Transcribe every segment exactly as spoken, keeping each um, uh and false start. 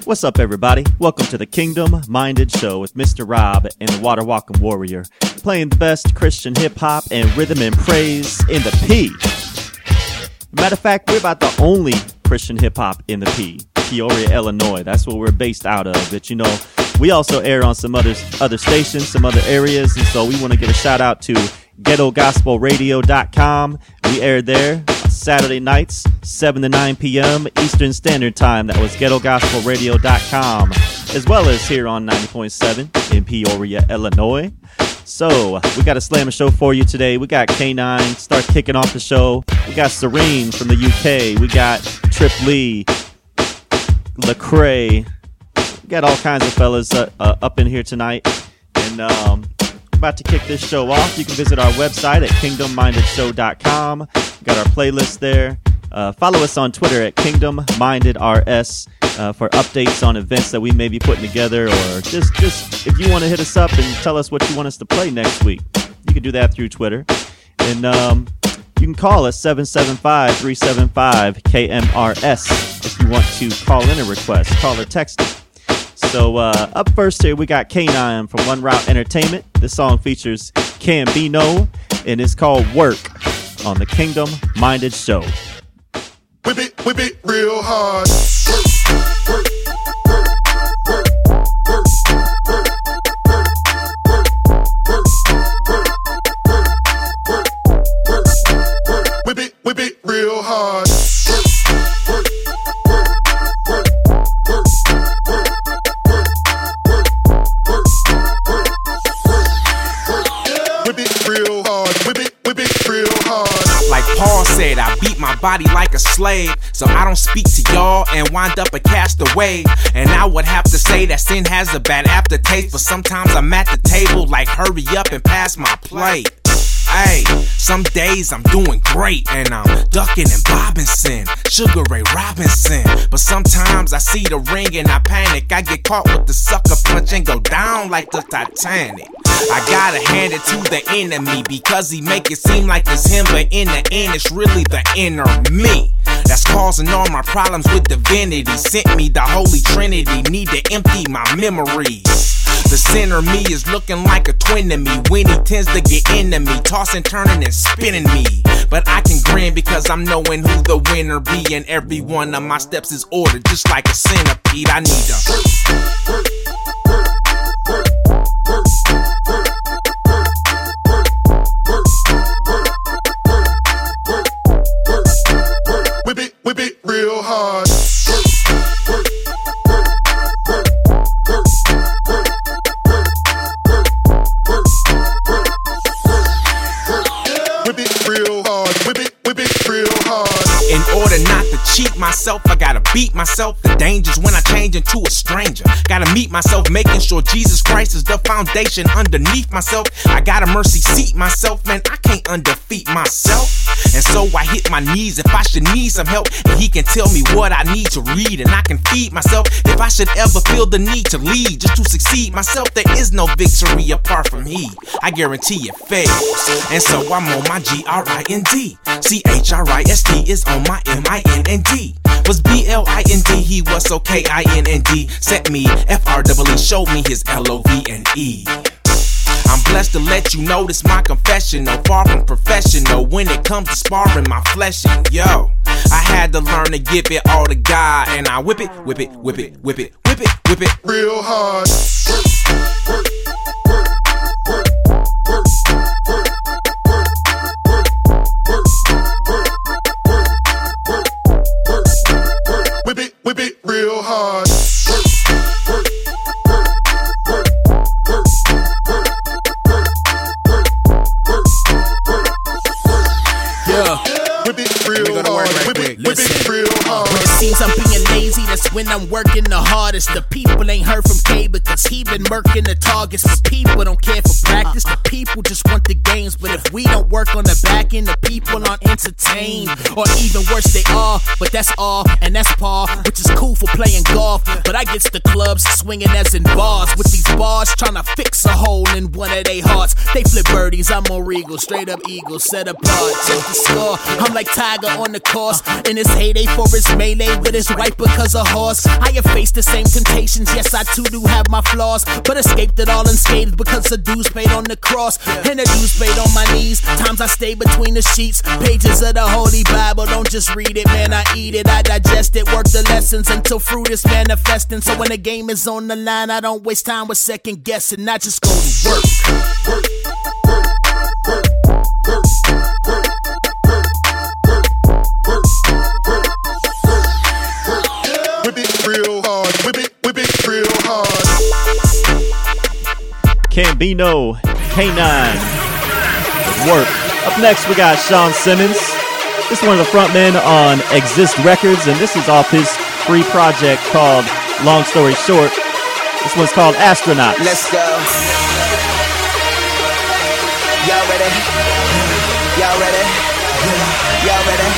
What's up, everybody? Welcome to the Kingdom Minded Show with Mister Rob and the Water Walking Warrior, playing the best Christian hip-hop and rhythm and praise in the P. Matter of fact, we're about the only Christian hip-hop in the P. Peoria, Illinois. That's where we're based out of. But, you know, we also air on some other, other stations, some other areas, and so we want to give a shout-out to ghetto gospel radio dot com. We air there Saturday nights, seven to nine p.m. Eastern Standard Time. That was ghetto gospel radio dot com, as well as here on ninety point seven in Peoria, Illinois. So, we got a slammer show for you today. We got K nine, start kicking off the show. We got Serene from the U K. We got Trip Lee, Lecrae. We got all kinds of fellas uh, uh, up in here tonight. And, um... about to kick this show off. You can visit our website at kingdom minded show dot com. We got our playlist there. Uh, follow us on Twitter at kingdom minded r s uh, for updates on events that we may be putting together, or just, just if you want to hit us up and tell us what you want us to play next week, you can do that through Twitter. And um, you can call us seven seven five, three seven five, K M R S if you want to call in a request. Call or text it. So uh, up first here, we got K nine from One Route Entertainment. This song features Cambino, and it's called Work on the Kingdom Minded Show. Whip it, whip it real hard. Work, work, work, work, work, work, work, work, work, work, work, work. Whip it, whip it real hard. Work, work, work, work, work. Like Paul said, I beat my body like a slave, so I don't speak to y'all and wind up a castaway. And I would have to say that sin has a bad aftertaste, but sometimes I'm at the table like hurry up and pass my plate. Hey, some days I'm doing great and I'm ducking and bobbing sin, Sugar Ray Robinson. But sometimes I see the ring and I panic. I get caught with the sucker punch and go down like the Titanic. I gotta hand it to the enemy because he make it seem like it's him, but in the end it's really the inner me that's causing all my problems with divinity. Sent me the Holy Trinity, need to empty my memories. The center me is looking like a twin to me when he tends to get into me, tossing, turning, and spinning me. But I can grin because I'm knowing who the winner be, and every one of my steps is ordered just like a centipede. I need to work, work, work, work, work, work, work, work. Whip it, whip it real hard. Work, work, work, work, work, work. In order not to cheat myself, I gotta beat myself. The dangers when I change into a stranger. Gotta meet myself, making sure Jesus Christ is the foundation underneath myself. I gotta mercy seat myself, man, I can't undefeat myself. And so I hit my knees if I should need some help. And he can tell me what I need to read, and I can feed myself. If I should ever feel the need to lead, just to succeed myself, there is no victory apart from he. I guarantee it fails. And so I'm on my G R I N D. C H R I S T is on my M I N N D. Was B L I N D, he was so K I N N D. Set me F R E E, showed me his L O V N E. I'm blessed to let you know this my confession, no far from professional when it comes to sparring my flesh. And yo, I had to learn to give it all to God, and I whip it, whip it, whip it, whip it, whip it, whip it real hard. Work, work, work, work, work, work. Whip it, whip it real hard. Work, work, work, work, work, work, work, work, work. Yeah. Whip it real hard. Right whip quick. it, whip Listen. it real hard. When it seems I'm being lazy, that's when I'm working the hardest. The people ain't heard from K because he been murking the targets. The people don't care for practice. The people just want the games. But if we don't work on the back end, the people aren't entertained. Or even worse, they are. But that's all, and that's par, which is cool for playing golf. But I gets the clubs swinging as in bars. With these bars trying to fix a hole in one of they hearts. They flip birdies, I'm more regal. Straight up eagle, set apart. Check the score. I'm like Tiger on the course. In his heyday for his melee, slave, but it's right because of horse. I have faced the same temptations, yes I too do have my flaws, but escaped it all unscathed because the dues paid on the cross, and the dues paid on my knees. Times I stay between the sheets, pages of the Holy Bible, don't just read it, man, I eat it, I digest it, work the lessons until fruit is manifesting. So when the game is on the line, I don't waste time with second guessing, I just go to work. Work, work, work, work, work, work, work, work, work, work, work. Whip it real hard, whip it, whip it real hard. Cambino, K nine, Work. Up next, we got Sean Simmons. This is one of the frontmen on Exist Records, and this is off his free project called Long Story Short. This one's called Astronauts. Let's go. Y'all ready? Y'all ready? Y'all ready?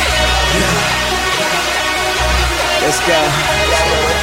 Let's go.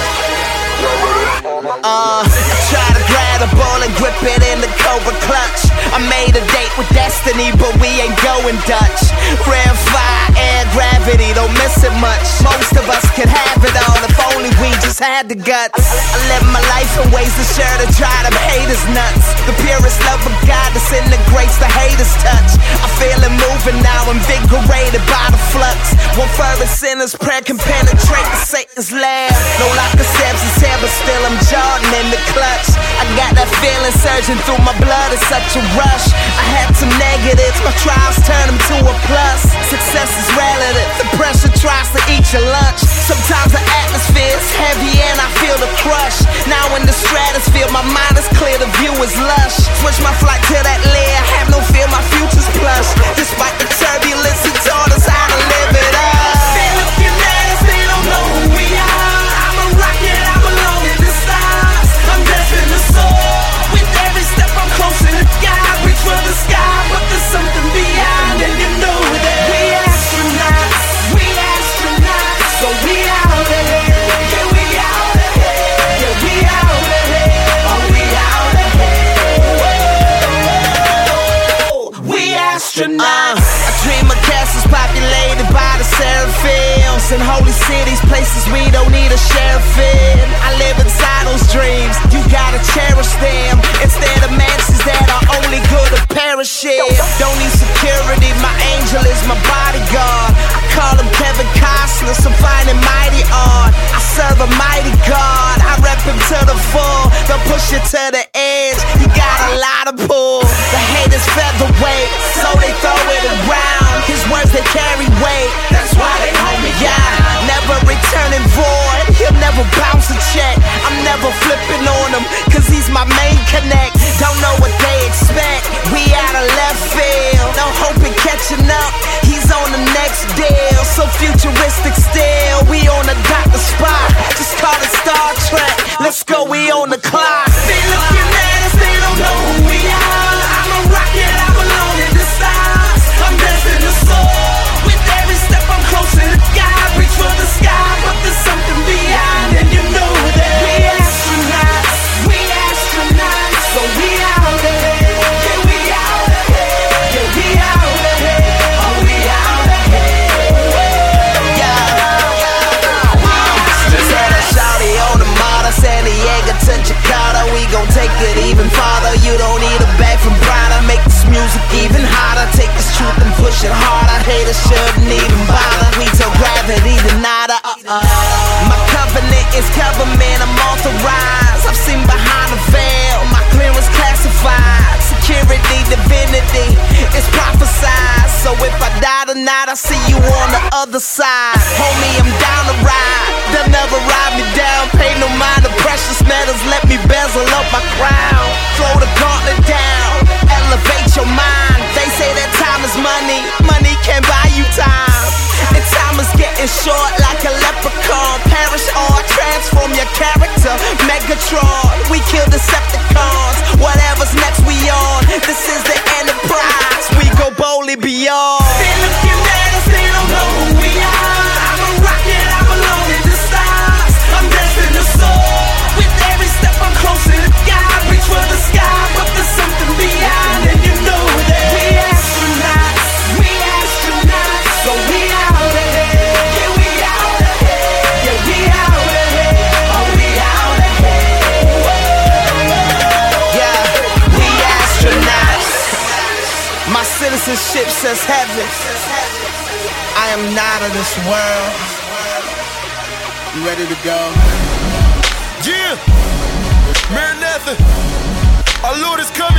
Uh, I try to grab the ball and grip it in the Cobra clutch. I made a date with destiny, but we ain't going Dutch. Red fire, air, gravity, don't miss it much. Most of us could have it all if only we just had the guts. I live my life in ways to share to drive them haters nuts. The purest love of God disintegrates the haters touch. I feel it moving now, invigorated by the flux. One fervent sinner's prayer can penetrate the Satan's lair. No locker Seb's his hair, but still I'm Jordan in the clutch. I got that feeling surging through my blood, it's such a rush. I had some negatives, my trials turn them to a plus. Success is relative, the pressure tries to eat your lunch. Sometimes the atmosphere's heavy and I feel the crush. Now in the stratosphere, my mind is clear, the view is lush. Switch my flight to that layer, have no fear, my future's plush. Despite the turbulence, it taught us how to live it up. They looking at us, they don't know who we are. I'm a rocket, I belong in the stars. I'm destined to soar. With every step I'm closer to God. Reach for the sky, but there's something beyond, and you know that we astronauts, we astronauts. So we out ahead, yeah we out ahead, yeah we out ahead, oh we out ahead. We astronauts. Uh, I dream of castles populated by the seraphims, and holy cities, places we don't need a sheriff in. I live inside those dreams, you gotta cherish them. Instead of mansions that are only good to perish in. Don't need security, my angel is my bodyguard. I call him Kevin Costner, some fine and mighty art. I serve a mighty God, I rep him to the full. They'll push you to the edge, you got a lot of pull. The haters featherweight, so they throw it around. His words they carry weight, that's why they hold me down. Never returning void, he'll never bounce a check. I'm never flipping on him, cause he's my main connect. Don't know what they expect, we out of left field. No hope in catching up, he's on the next deal. So futuristic still, we on the dot the spot. Just call it Star Trek, let's go, we on the clock. They looking at us, they don't know who we are. I'm a rocket, I belong in the stars. I'm destined to soar. With every step I'm closer to God. Reach for the sky, but there's something beyond, and you know that we astronauts, we astronauts. So we out ahead, yeah we out ahead, yeah we out ahead, oh we out ahead, yeah. Just had a shawty on the model, San Diego to Jakarta. We gon' take it even farther. You don't need a bag from Prada. Make this music even harder. Take this truth and push it harder. Haters shouldn't even bother. We tell gravity to nada. Uh-uh. My covenant is government, I'm authorized. I've seen behind the veil, my clearance classified. Security, divinity, it's prophesied. So if I die tonight, I see you on the other side. Homie, I'm down to ride. They'll never ride me down. Pay no mind to precious metals. Let me bezel up my crown. Throw the gauntlet down. Elevate your mind. They say that time is money. Money can buy you time. And time is getting short like a leprechaun. Perish or transform your character. Megatron, we kill Decepticons. Whatever's next we on. This is the Enterprise. We go boldly beyond. They looking at us, they don't know who we are. I'm a rocket, I belong in the stars. I'm destined to soar. With every step I'm closer to God. Reach for the sky, but there's something beyond, and you know that we astronauts, we astronauts. So we out ahead, yeah we out ahead, ship says heaven. I am not of this world. You ready to go? Yeah, Maranatha, our Lord is coming.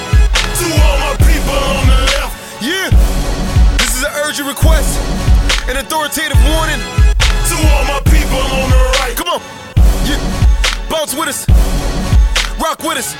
To all my people on the left. Yeah, this is an urgent request, an authoritative warning. To all my people on the right. Come on, yeah, bounce with us, rock with us.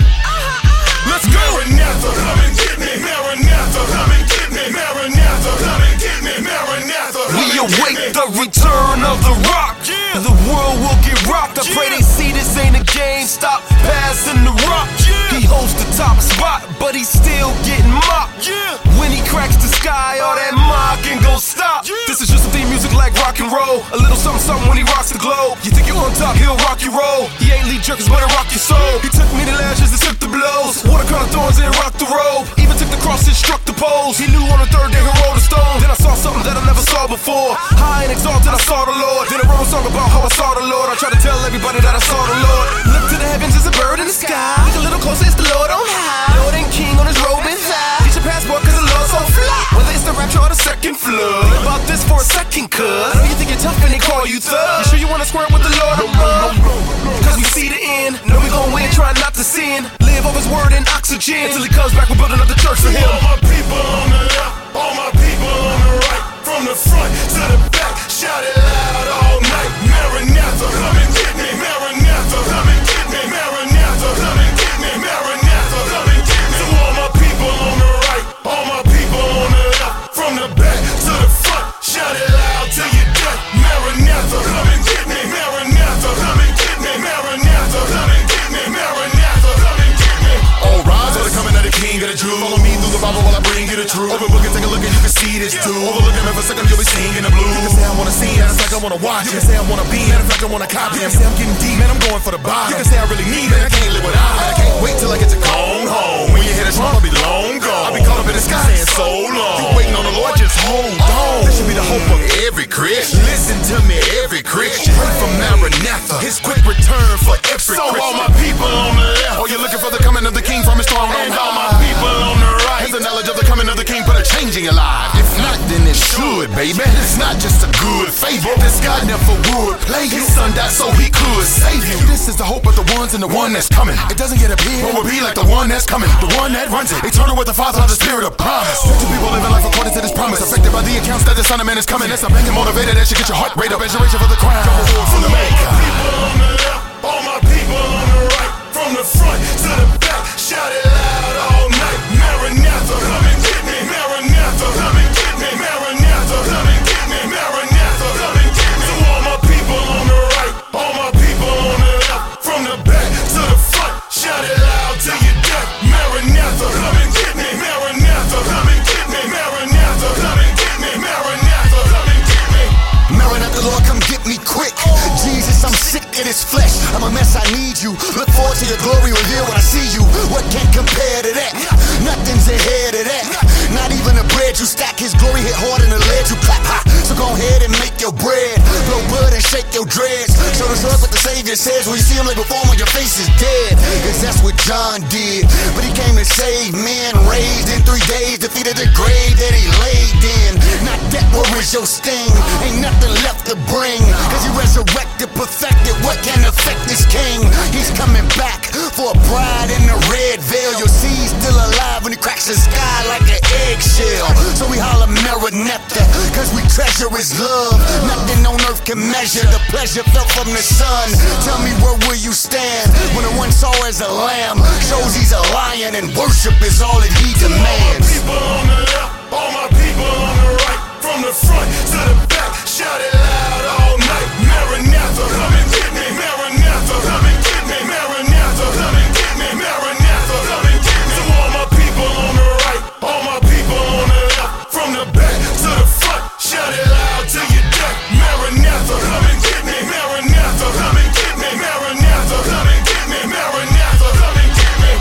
Let's go! Maranatha, come and get me. Maranatha, come and get me. Maranatha, come and get me. Maranatha, we await the return of the rock. Yeah. The world will get rocked. I yeah. pray they see this ain't a game. Stop passing the rock. Yeah. He holds the top spot, but he's still getting mocked. Yeah. When he cracks the sky, all that mocking gon' stop. Yeah. This is just some theme music like rock and roll. A little something, something when he rocks the globe. You think you're on top, he'll rock your roll. He ain't lead jerkers, but he'll rock your soul. He took me to lashes and took the blows. Water crown of thorns and rocked the robe. Even took the cross and struck the poles. He knew on the third day he'll roll the stone. Then I saw something that I never saw before. High and exalted, I saw the Lord. Then I wrote a song about how I saw the Lord. I try to tell everybody that I saw the Lord. Look to the heavens, there's a bird in the sky. Look a little closer, it's the Lord on high. Lord and King on his robe and thigh. Get your passport cause the Lord's so fly. Whether it's the rapture or the second flood. Think about this for a second cuz I know you think you're tough and they call you thug. You sure you wanna square with the Lord above? Cause we see the end. Know we gon' win, try not to sin. Live off his word and oxygen. Until he comes back, we're building up the church for him. All my people on the left, all my people on the right. From the front to the back, shout it loud all night. Maranatha, come and get me. Maranatha, come and get me. Maranatha, come and get me. Maranatha, come and get me. To all my people on the right, all my people on the left. From the back to the front, shout it loud till you deaf. Maranatha, come and get me. Maranatha, come and get me. Maranatha, come and get me. Maranatha, come and get me. All rise, or the coming of the King of the Jews. Follow me through the Bible while I bring you the truth. Open book and take a look and you can see this too. Overlook him for a second, you'll be singing the blues. You can say I wanna see, matter of fact I wanna watch. You can say I wanna be, matter of fact I wanna copy. You can say I'm getting deep, man I'm going for the bottom. You can say I really need it, I can't live without it. I can't wait till I get to gone home. When you hear the drum, I'll be long gone. I'll be caught up in the sky saying so long. You waiting on the Lord, just hold on. This should be the hope of every Christian. Listen to me, every Christian. Pray for Maranatha, his quick return for every Christian. So all my people on the left, oh you're looking for the coming of the King from his throne. And all my people on the right, has the knowledge of the coming of the King, put a change in your life. If not, then it should, baby. It's not just a good fable. This God never would play you. His son died so he could save you. This is the hope of the ones and the one that's coming. It doesn't get appeared, but will be like the one that's coming. The one that runs it, eternal with the Father of the Spirit of promise. Two people living life according to this promise, affected by the accounts that the Son of Man is coming. That's a bank and motivated that should get your heart rate up as you reach for the crown. From the maker. All my people on the left, all my people on the right. From the front to the back, shout it loud all night. Maranatha, come and get me. Maranatha, come and get me. Maranatha, come and get me. Maranatha, come and get me. To all my people on the right, all my people on the left. From the back to the front, shout it loud till you deaf. Maranatha, come and get me. Maranatha, come and get me. Maranatha, come and get me. Maranatha, come and get me. Maranatha, Lord, come get me quick. Jesus, I'm sick of this flesh. I'm a mess, I need you. Look forward to your glory reveal when I see you. What can compare to that? Nothing's ahead of that. Not even the bread you stack. His glory hit hard in the lead you clap high. So go ahead and make your bread. Blow blood and shake your dreads. Show the slug what the Savior says. When you see him lay before him when your face is dead. Cause that's what John did. But he came to save men. Raised in three days. Defeated the grave that he laid in. Not that, where is your sting? Ain't nothing left to bring. Cause he resurrected, perfected. What can affect this king? He's coming back for a bride in the red veil. You'll see he's still alive when he cracks the sky like an eggshell. So we holler Maranatha, cause we treasure his love. Nothing on earth can measure the pleasure felt from the Son. Tell me, where will you stand when the one saw as a lamb shows he's a lion and worship is all that he demands? All my people on the left, all my people on the right. From the front to the back, shout it loud all night. Maranatha, come and get me. Maranatha, come and get me. Maranatha, come and get me. Maranatha, come and get me. To all my people on the right, all my people on the left. From the back to the front, shout it loud till you deaf. Maranatha, come and get me. Maranatha, come and get me. Maranatha, come and get me. Maranatha, come and get me.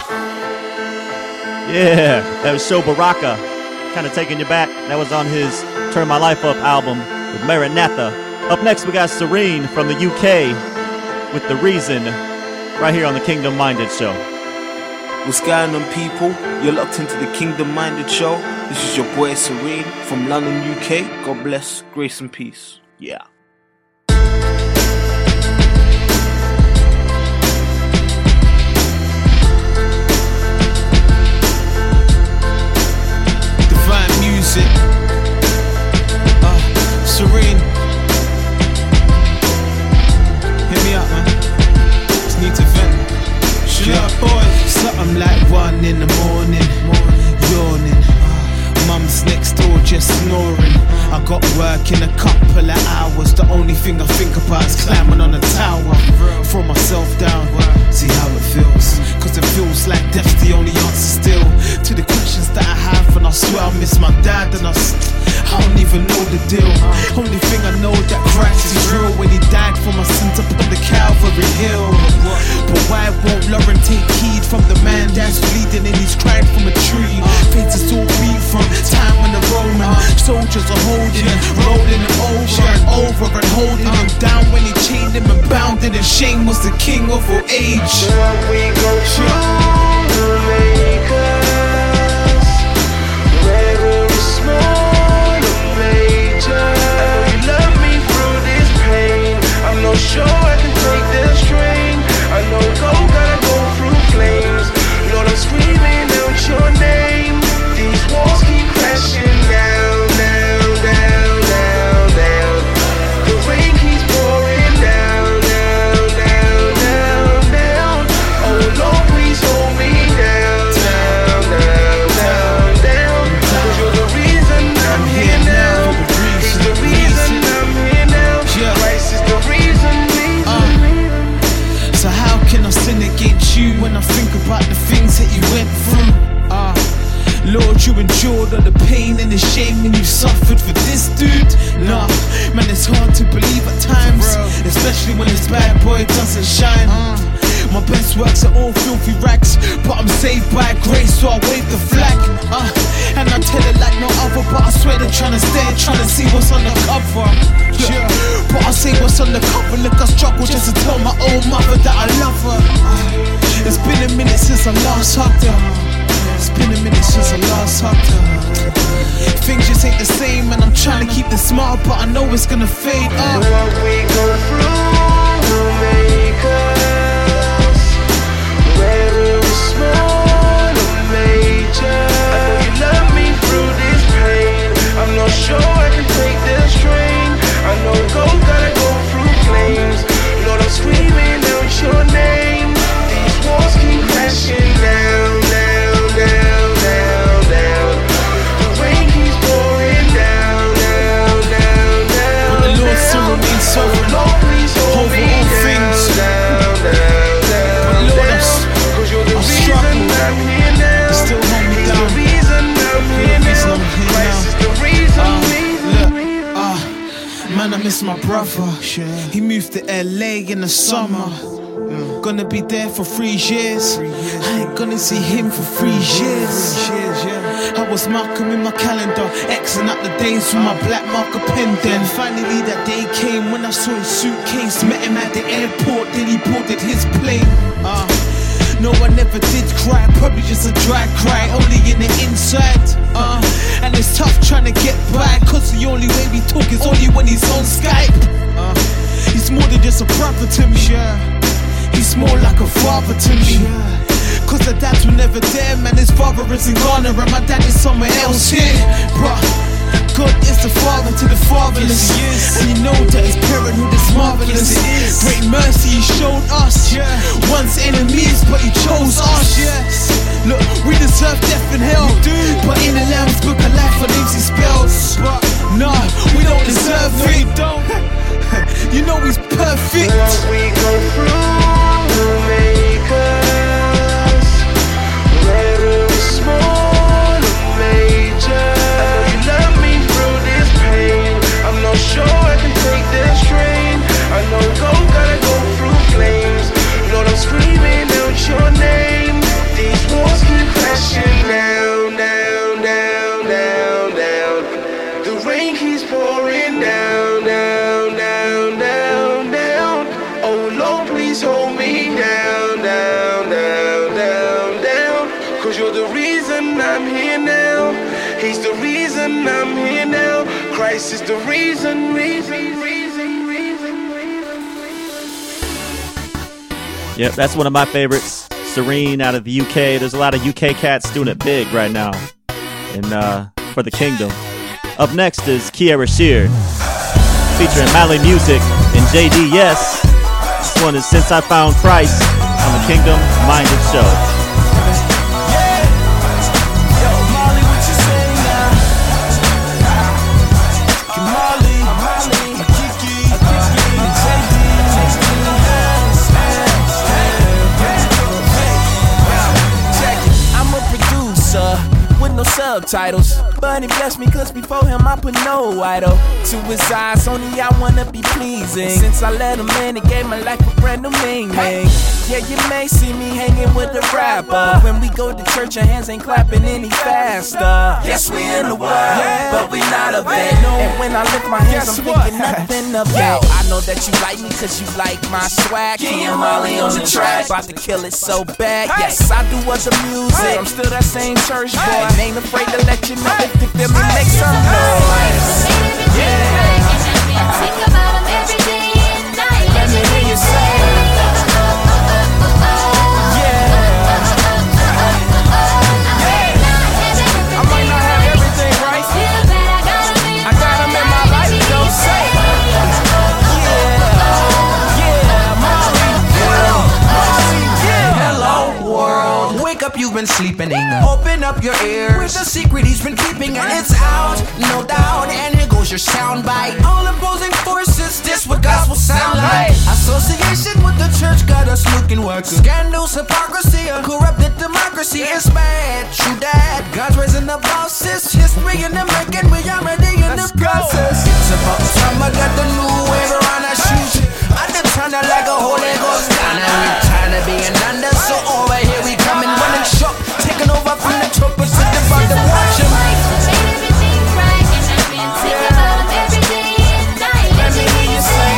Yeah, that was Sho Baraka. Kind of taking you back. That was on his Turn My Life Up album with Maranatha. Up next, we got Serene from the U K with The Reason right here on the Kingdom Minded Show. What's going on, people? You're locked into the Kingdom Minded Show. This is your boy Serene from London, U K. God bless, grace and peace. Yeah. Divine music. Uh, Serene. Hit me up, man. Just need to vent. Shut yeah. up, boy. Something like one in the morning, yawning. Mum's next door just snoring. I got work in a couple of hours. The only thing I think about is climbing on a tower. Throw myself down, see how it feels. Cause it feels like death's the only answer still to the questions that I have. And I swear I miss my dad, and I, I don't even know the deal. Only thing I know that Christ is real when he died for my sins upon the Calvary Hill. But why won't Lauren take heed from the man that's bleeding and he's crying from a tree? Faith is all beat from time when the Roman soldiers are holding him, rolling him over and over and holding him down when he chained him and bound him. And shame was the king of all age. What we go through will make us, whether it's small or major. I know you love me through this pain. I'm not sure I can take the strain. I know gold gotta go through flames. Lord, I'm screaming out your name. These walls keep crashing down, down, down, down, down. The rain keeps pouring down, down, down, down, down. Oh Lord, please hold me down, down, down, down, down. Cause you're the reason I'm here now. He's the reason I'm here now. Christ is the reason, reason, reason. So how can I sin against you when I think about the things that you went through? Ah. Uh, Lord, you endured all the pain and the shame and you suffered for this dude. Nah, man, it's hard to believe at times, especially when this bad boy doesn't shine. My best works are all filthy rags, but I'm saved by grace, so I wave the flag. Uh, and I tell it like no other, but I swear they're trying to stare, trying to see what's on the cover. Yeah. But I say what's on the cover, look, I struggle just to tell my old mother that I love her. Uh, it's been a minute since I last hugged her. It's been a minute since I last hugged her. Things just ain't the same, and I'm trying to keep the smile, but I know it's gonna fade up. What we go through will make us, whether it's small or major. I know you love me through this pain. I'm not sure I can take the strain. I know gold gotta go through flames. Lord, I'm screaming out your name. These walls keep crashing down, down, down, down, down. The rain keeps pouring down, down, down, down. But the Lord still remains sovereign over all things. Down, down, down, but Lord, I'm, Cause you're the I'm reason struggling. I'm here now. You still hold me He's down. the reason I'm here now. Christ is the reason, Uh, reason, look, reason. uh, man, I miss my brother. He moved to L A in the summer. Gonna be there for three years. I ain't gonna see him for three years. I was marking in my calendar, Xing up the days with my black marker pen. Then finally that day came when I saw his suitcase. Met him at the airport, then he boarded his plane. Uh, no, I never did cry, probably just a dry cry, only in the inside. Uh, and it's tough trying to get by, cause the only way we talk is only when he's on Skype. Uh, he's more than just a brother to me. He's more like a father to me. Cause the dads were never there, man. His father is in Ghana and my dad is somewhere else here. Bruh, God is the father to the fatherless. And you know that his parenthood is marvelous. Great mercy he showed us. Once enemies, but he chose us. Look, we deserve death and hell, but in the Lamb's book of life our names he spells. But nah, we don't deserve it. You know he's perfect. What we go through will make us, whether it's small or major. I know you love me through this pain. I'm not sure I can take the strain. I know gold gotta go through flames. Lord, I'm screaming out your name. These walls keep crashing down, down, down, down, down. The rain keeps pouring down, down, down, down, down. Oh Lord, please hold I'm here now. He's the reason I'm here now. Christ is the reason, reason, reason, reason, reason. Yep, that's one of my favorites. Serene out of the U K. There's a lot of U K cats doing it big right now. And uh, for the Kingdom. Up next is Kierra Sheard, featuring Mali Music and J D Yes. This one is Since I Found Christ on the Kingdom Minded Show. No subtitles, but he blessed me cause before him I put no idol. To his eyes only I wanna be pleasing. Since I let him in, it gave my life a brand new meaning. Yeah, you may see me hanging with a rapper. When we go to church, our hands ain't clapping any faster. Yes, we in the world, yeah, but we not of it. And when I lift my hands, I'm thinking nothing of it. I know that you like me cause you like my swag. Key and Molly on the track, about to kill it so bad. Yes, I do other music, I'm still that same church boy. Ain't afraid to let you know if you feel me, make some noise. Yeah. Think about him every day and night. Let me hear you say. I might not have everything right. I got him in my life, don't say. Yeah, yeah, Molly, Molly, yeah. Hello world, wake up, you've been sleeping in. Open up your ears. Where's the secret he's been keeping? And it's out, no doubt. And here goes your soundbite. All opposing forces, this what gospel sound like. Association with the church got us looking work. Scandals, hypocrisy, a corrupted democracy. It's bad, true that. God's raising the bosses. History in the making, we already in the process. It's about time I got the new wave around our shoes. I done turned out like a Holy Ghost down. And we tired of being under, so over here we coming running short. Taking over from the top of the bottom, watch him. Everything right, and I've been thinking about him every day and night. Let me hear you say.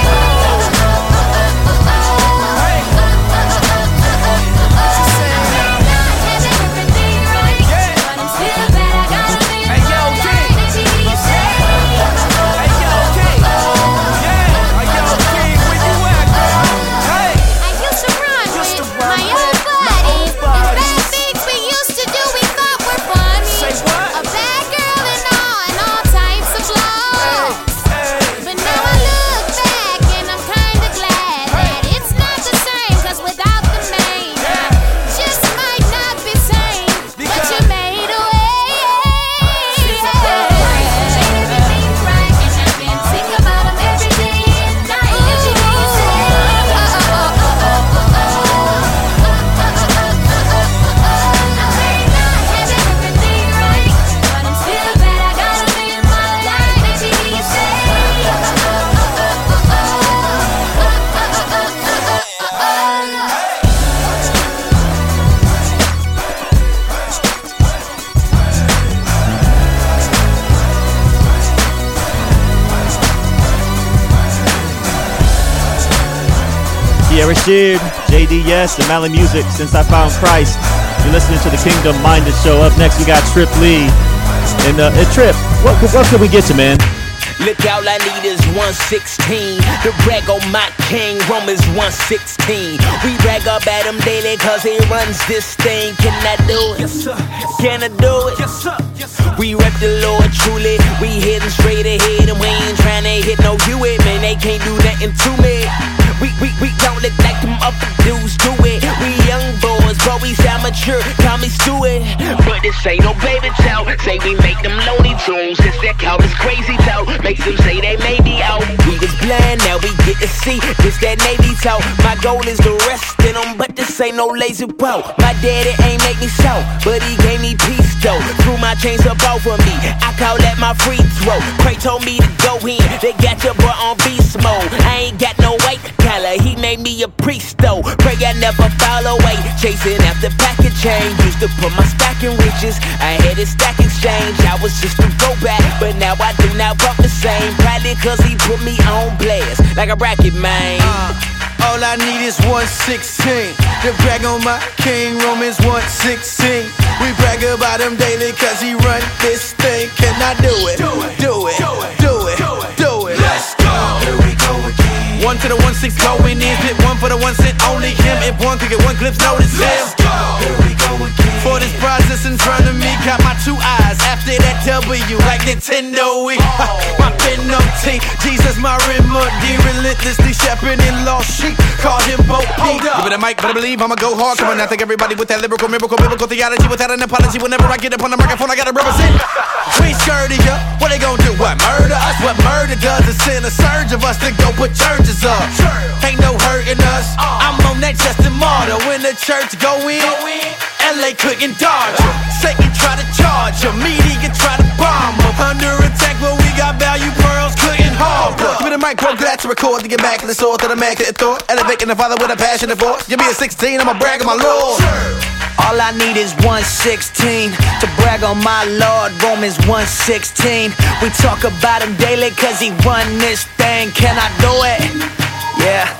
Kierra Sheard, J D Yes, and Mali Music, Since I Found Christ. You're listening to the Kingdom Minded Show. Up next, we got Trip Lee. And, uh, and Trip, what, what can we get you, man? Look, all I need is one sixteen. The brag on my king, Romans one sixteen. We brag up at him daily cause he runs this thing. Can I do it? Yes, sir. Can I do it? Yes, sir. Yes, sir. We rep the Lord truly. We hitting straight ahead and we ain't trying to hit no you it. Man, they can't do nothing to me. We, we, we don't look like them other dudes do it. We young boys, but we sound mature. Call me Stewart. But this ain't no baby talk. Say we make them Looney Tunes. Since that cow is crazy talk. Makes them say they may be out. We was blind, now we get to see. This that Navy talk. My goal is to rest in them, but this ain't no lazy walk. My daddy ain't make me shout, but he gave me peace though. Threw my chains up off of me. I call that my free throw. Cray told me to go in. They got your boy on beast mode. I ain't got no white collar. He made me a priest though. Pray I never fall away. Chasing after packet change. Used to put my stack in riches. I had a stack exchange. I was just a throwback, but now I do not walk the same. Probably cause he put me on blast like a racket man. Uh, all I need is one sixteen. The brag on my king, Romans one sixteen. We brag about him daily cause he run this thing. Can I do it? Do it, do it, do it, do it, do it. Let's go. Here we go again. One to the one six going in, hit one for the one cent only him. If one could get one glimpse, notice him. Let's go. Here we go again. For this process in front of me, got my two eyes after that W like Nintendo Wii. My penalty, Jesus my remedy, relentlessly shepherding lost sheep. Call him Bo P. Give it a mic, better believe I'ma go hard. Come on, I think everybody with that lyrical, miracle, biblical theology without an apology. Whenever I get up on the microphone, I gotta represent. We scared of ya. What they gon' do? What? Murder us? What murder does is send a surge of us to go put churches up. Ain't no hurting us. I'm on that Justin Martyr. When the church go in, L A couldn't dodge ya. Satan try to charge ya. Media try to bomb ya. Under attack, but we got value pearls couldn't harm ya. Give me the mic, bro, glad to record to get back in the sword to the man couldn't thought. Elevating the father with a passionate voice. You be a sixteen, I'ma brag on my Lord. All I need is one sixteen to brag on my Lord. Romans one sixteen. We talk about him daily cause he run this thing. Can I do it? Yeah.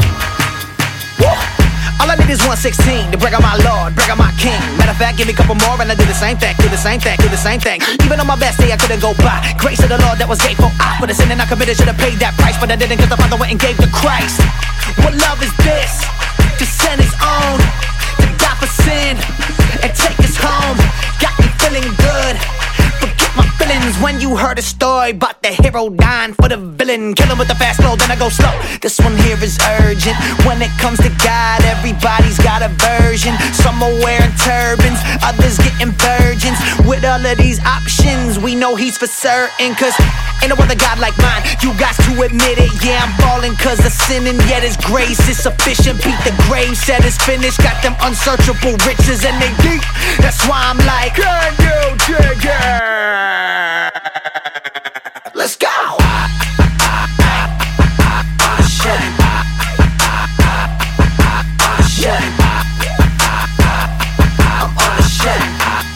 Woo. All I need is one sixteen to brag on my Lord, brag on my King. Matter of fact, give me a couple more and I do the same thing, do the same thing, do the same thing. Even on my best day I couldn't go by. Grace of the Lord that was grateful. I for the sin and I committed should have paid that price, but I didn't cause the Father went and gave to Christ. What love is this? To send his own, to die for sin and take us home. Got me feeling good. Forget my feelings when you heard a story about the hero dying for the villain. Kill him with the fast flow, then I go slow. This one here is urgent. When it comes to God, everybody's got a version. Some are wearing turbans, others getting virgins. With all of these options, we know he's for certain. Cause ain't no other God like mine. You got to admit it. Yeah, I'm falling cause of sinning. Yet his grace is sufficient. Beat the grave, said it's finished. Got them unsearchable riches and they deep. That's why I'm like, can you dig it? Let's go. Shame. Shame. I'm on the shame.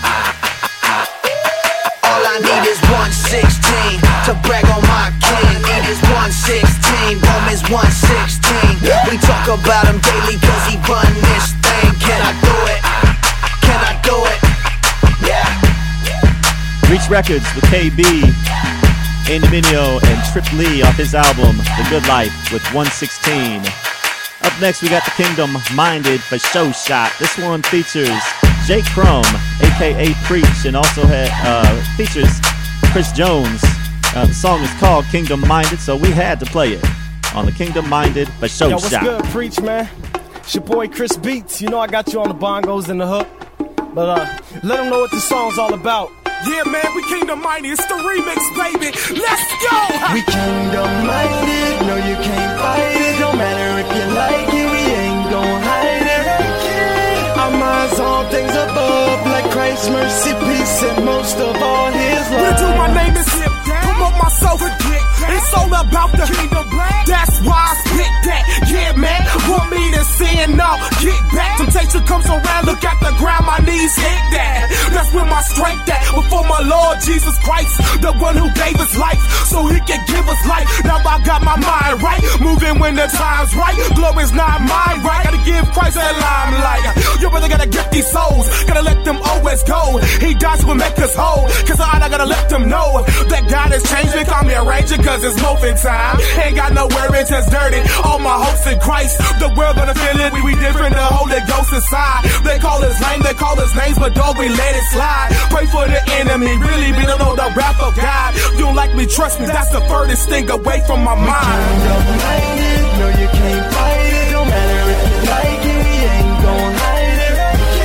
All I need is one sixteen to brag on my King. Need is one sixteen, Romans one sixteen. We talk about him daily cause he run this thing. Can I do it? Can I do it? Yeah. Reach Records with K B, Indominio, and Trip Lee off his album The Good Life with one sixteen. Up next we got the Kingdom Minded for Show Shot. This one features Jake Crumb, aka Preach, and also had, uh, features Chris Jones. Uh, the song is called Kingdom Minded, so we had to play it on the Kingdom Minded for Show Yo, what's Shot. good, Preach, man? It's your boy Chris Beats. You know I got you on the bongos and the hook. But uh, let them know what this song's all about. Yeah, man, we Kingdom Minded. It's the remix, baby. Let's go! We Kingdom Minded. No, you can't fight it. Don't matter if you like it. We ain't gon' hide it. Our minds on things above, like Christ's mercy, peace, and most of all his love. What do my name is Hip. Promote my soul forget. It's all about the Kingdom. That's why I spit that. Yeah, man, want me to sin? No, get back. Temptation comes around, look at the ground, my knees hit that. That's where my strength at. Before my Lord Jesus Christ, the one who gave us life, so he can give us life. Now I got my mind right, moving when the time's right. Glory's not mine, right? Gotta give Christ that limelight. You really gotta get these souls, gotta let them always go. He died to make us whole, cause I gotta let them know that God has changed me. Call me a ranger, cause it's moving time. Ain't got no worries, just dirty. All my hopes in Christ, the world gonna feel it. We, we different, the Holy Ghost inside. They call us lame, they call us names, but don't we let it slide. Pray for the enemy, really be don't know the wrath of God. You don't like me, trust me, that's the furthest thing away from my mind. Kingdom-minded, no, you can't fight it. Don't matter if you like it, we ain't gon' hide it.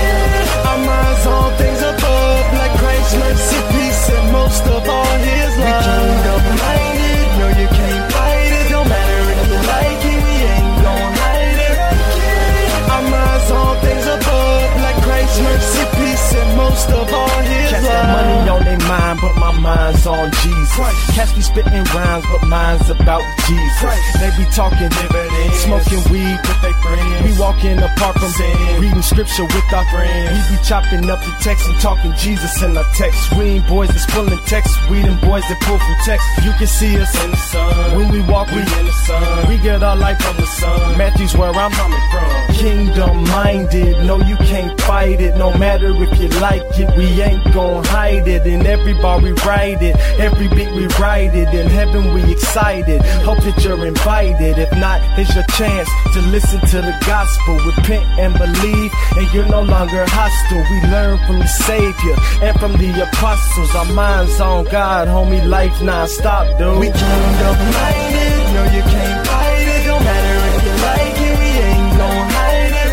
Our minds on things above, like Christ's mercy, peace, and most of all his love. We kingdom-minded, no, you can't fight it. Don't matter if you like it, we ain't gon' hide it. Our minds on things above, like Christ's mercy, peace, and most of all his Catch love. that money on their mind, but my mind's on Jesus. Catch me spitting rhymes, but mine's about Jesus. They be talking dividends, smoking weed with their friends. We walk in the park from sin, reading scripture with our friends. We be chopping up the text and talking Jesus in our text. We ain't boys that's pulling text, we them boys that pull from text. You can see us in the sun. When we walk, we in the sun. We get our life from the sun. Matthew's where I'm coming from. Kingdom minded, no you can't fight it. No matter if you like it, we ain't gon' hide it. In every bar we write it, every beat we write it. In heaven we excited, hope that you're invited. If not, here's your chance to listen to the gospel. Repent and believe, and you're no longer hostile. We learn from the Savior and from the apostles. Our minds on God, homie, life non-stop, dude. We kingdom minded, no you can't fight it. Don't matter if you like it, we ain't gon' hide it.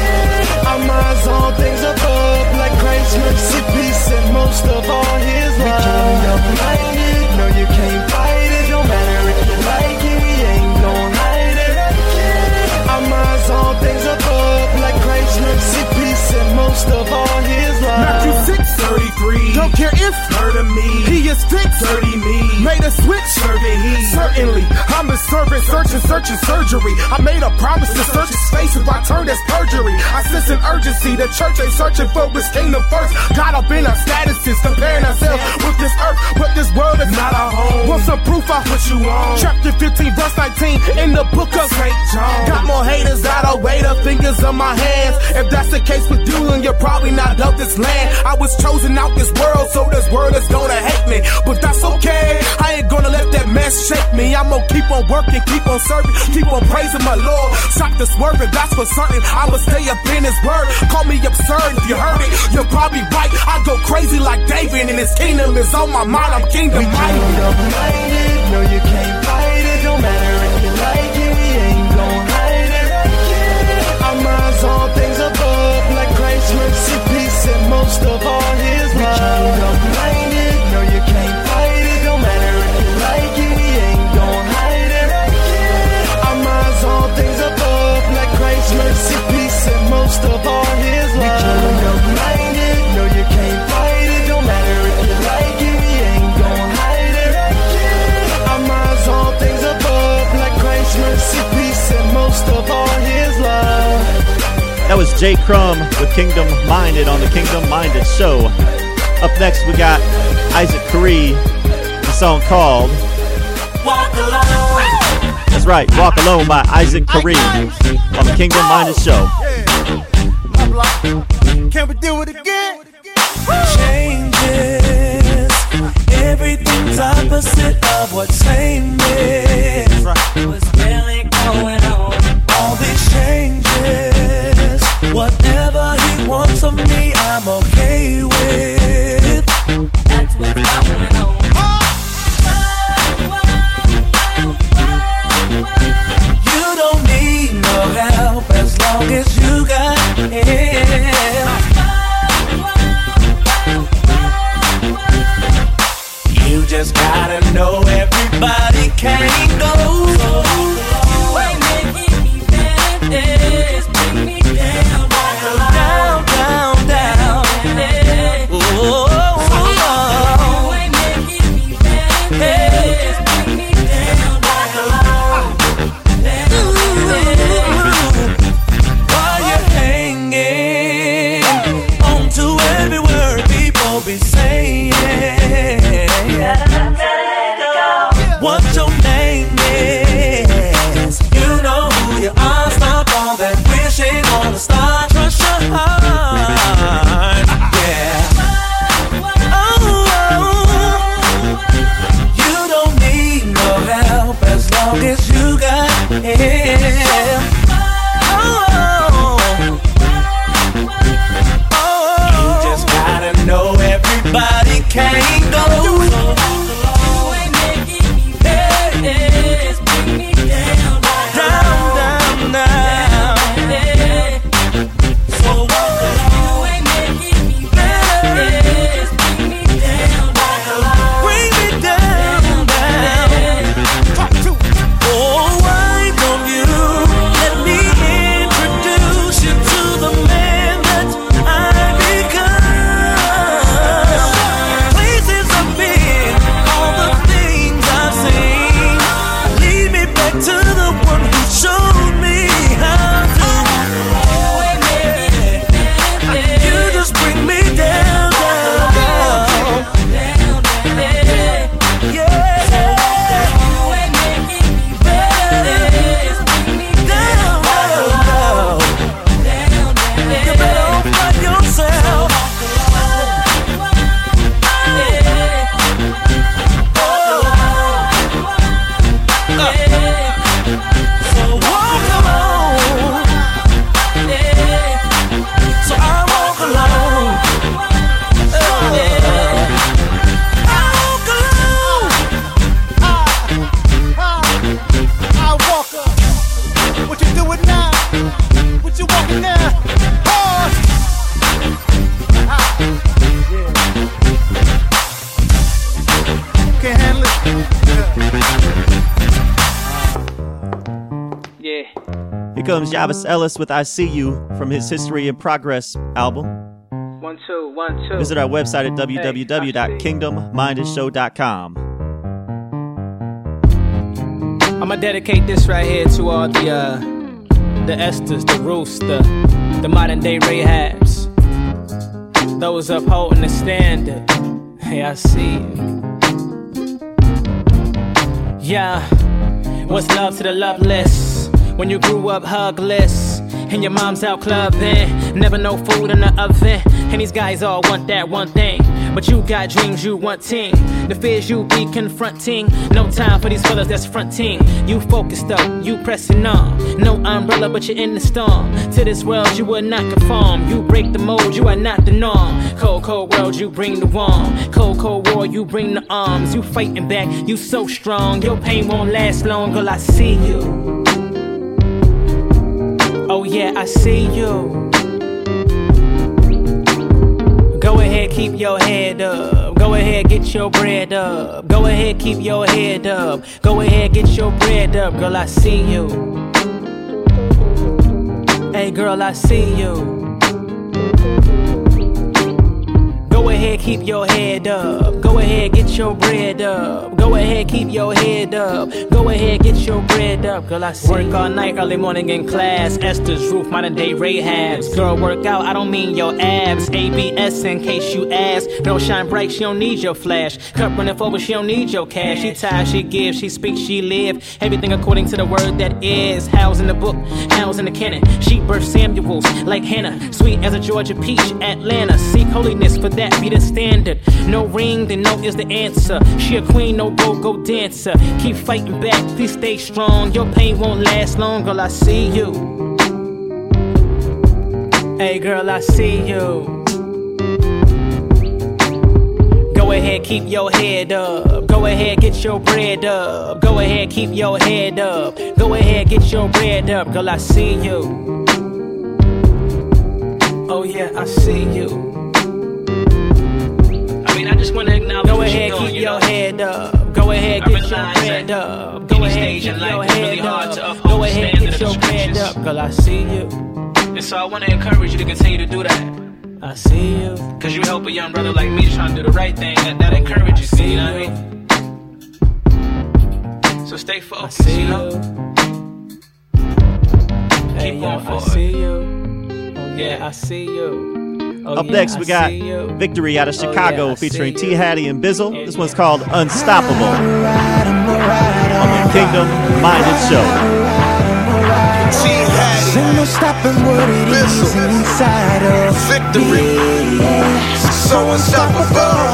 Yeah. Our minds on things above, like Christ, mercy, peace, and most of all His love. We kingdom minded, no you can't fight it. Don't matter if you like it, we ain't gon' hide it. Yeah. Our minds on things above, like Christ, mercy, peace, and most of all His love. Matthew six thirty-three. Don't care if heard of me. He is fixed. Dirty me. Made a switch. Serving he. Certainly. I'm a servant. Searching, searching surgery. I made a promise to search his face. If I turn, that's perjury. I sense an urgency. The church ain't searching for his kingdom first. Got up in our statuses. Comparing ourselves with this earth. But this world is not our home. Want some proof? I put you on. Chapter fifteen, verse nineteen. In the book of Saint John. Got more haters out of way. The fingers on my hands. If that's the case with you, then you're probably not of this land. I was chosen out this world, so this world is gonna hate me. But that's okay, I ain't gonna let that mess shake me. I'm gonna keep on working, keep on serving, keep on praising my Lord. Stop the swerving, that's for certain. I'ma stay up in His word. Call me absurd if you heard it, you're probably right. I go crazy like David, and His kingdom is on my mind. I'm kingdom minded. Kingdom minded, no you can't fight it. Don't matter if you like it, we ain't gon' hide it. Yeah. Our minds on things above, like Christ, mercy, peace, and most of all His love. We kingdom minded, no you can't fight it. Don't matter if you like it, we ain't gon' hide it. Yeah. Our minds on things above, like Christ, mercy, peace, and most of all His love. We kingdom minded, no you can't fight it. Don't matter if you like it, we ain't gon' hide it. Yeah. Our minds on things above, like Christ, mercy, peace, and most of all His love. That was Jay Crumb with Kingdom Minded on the Kingdom Minded Show. Up next, we got Isaac Curry, the song called Walk Alone. That's right, Walk Alone by Isaac Curry on the Kingdom Minded Show. Can we do it again? Changes, everything's opposite of what same is. What's really going on? All these changes, whatever He wants of me, I'm okay with. That's what's going on. You don't need no help as long as you got Him. You just gotta know everybody can't go. You ain't making me better. Just bring me down, down, down, down. Oh, you ain't making me better. Just bring me down, while you're hanging on to every word people be saying. What your name is, you know who you are. Stop all that wishing on a star. Trust your heart, yeah. Oh, you don't need no help as long as you got Him. Oh, oh, you just gotta know everybody can't go. Just bring me down, down, down, down. So walk along, you ain't making me better. Just bring me down, bring me down, down. Oh, why don't you Yeah. Here comes Yavis Ellis with I See You from his History in Progress album. One, two, one, two. Visit our website at w w w dot kingdom minded show dot com. I'ma dedicate this right here to all the uh the Esthers, the Ruths, the the modern day Rahabs, those upholding the standard. Hey, I see you. Yeah, what's love to the loveless? When you grew up hugless and your mom's out clubbing, never no food in the oven, and these guys all want that one thing, but you got dreams you wanting, the fears you be confronting. No time for these fellas that's fronting. You focused up, you pressing on. No umbrella, but you're in the storm. To this world you will not conform. You break the mold, you are not the norm. Cold, cold world, you bring the warm. Cold, cold war, you bring the arms. You fighting back, you so strong. Your pain won't last long, girl, I see you. Oh yeah, I see you. Go ahead, keep your head up. Go ahead, get your bread up. Go ahead, keep your head up. Go ahead, get your bread up. Girl, I see you. Hey girl, I see you. Go ahead, keep your head up. Go ahead, get your bread up. Go ahead, keep your head up. Go ahead, get your bread up. Girl, I see. Work all night, early morning in class. Esther's Ruth, modern day Rahabs. Girl, work out, I don't mean your abs. A B S in case you ask. Don't shine bright, she don't need your flash. Cup running forward, she don't need your cash. She ties, she gives, she speaks, she live. Everything according to the word that is. House in the book, house in the canon. She birthed Samuels like Hannah. Sweet as a Georgia peach, Atlanta. Seek holiness, for that be the standard. No ring, then no is the answer. She a queen, no go-go dancer. Keep fighting back, please stay strong. Your pain won't last long, girl, I see you. Hey girl, I see you. Go ahead, keep your head up. Go ahead, get your bread up. Go ahead, keep your head up. Go ahead, get your bread up. Girl, I see you. Oh yeah, I see you. I just wanna acknowledge. Go ahead, keep you your head up. Go ahead, get your bread up. Go ahead, keep your head up. Go ahead, get your bread up. Girl, I see you. And so I wanna encourage you to continue to do that. I see you. Cause you help a young brother like me trying to do the right thing. That, that encourages me, you know what I mean? So stay focused, you know? Hey, Keep yo, going forward. I see you. Oh, yeah, I see you. Oh, Up yeah, next, I we got see you. Victory out of Chicago Oh, yeah, I featuring see T. you. Hattie and Bizzle. This one's called Unstoppable on the Kingdom Minded Show. Ain't no stopping what it is inside of Victory. me. So unstoppable.